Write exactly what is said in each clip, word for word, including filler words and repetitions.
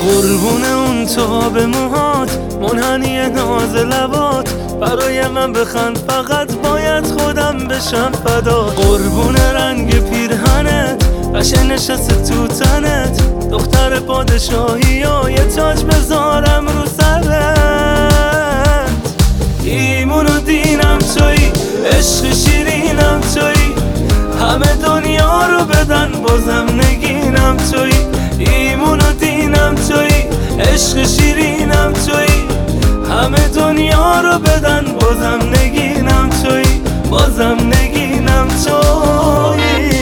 قربون اون تاب موهات، منحنی ناز لبات، برای من بخند فقط باید خودم بشم فدا. قربون رنگ پیرهنت، قشنگ نشسته تو تنت، دختر پادشاهی و یه تاج بذارم رو سرت. ایمون و دینم تویی، عشق شیرینم تویی، همه دنیا رو بدن بازم نگینم تویی. ایمون و دینم تویی، عشق شیرینم تویی، همه دنیا رو بدن بازم نگینم تویی، بازم نگینم تویی.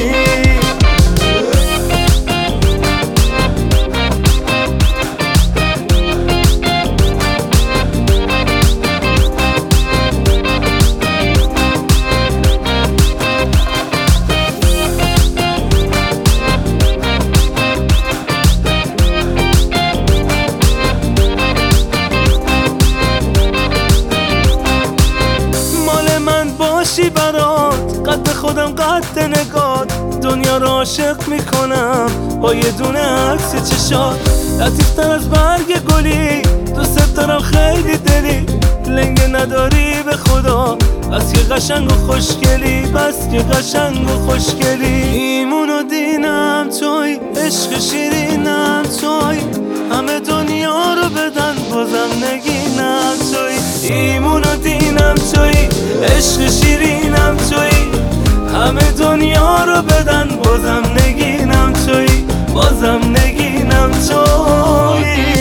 باشی برات، قد خودم قد نگات، دنیا رو عاشق میکنم با یه دونه عکس چشات. لطیفتر از برگ گلی، دوست دارم خیلی دلی، لنگه نداری به خدا، بس که قشنگ و خوشگلی، بس که قشنگ و خوشگلی. ایمون و دینم توی، عشق شیرینم توی، همه دنیا رو بدن بازم نگینم توی. ایمون و دینم توی، عشق شیرینم توی، همه دنیا رو بدن بازم نگینم توی، بازم نگینم توی.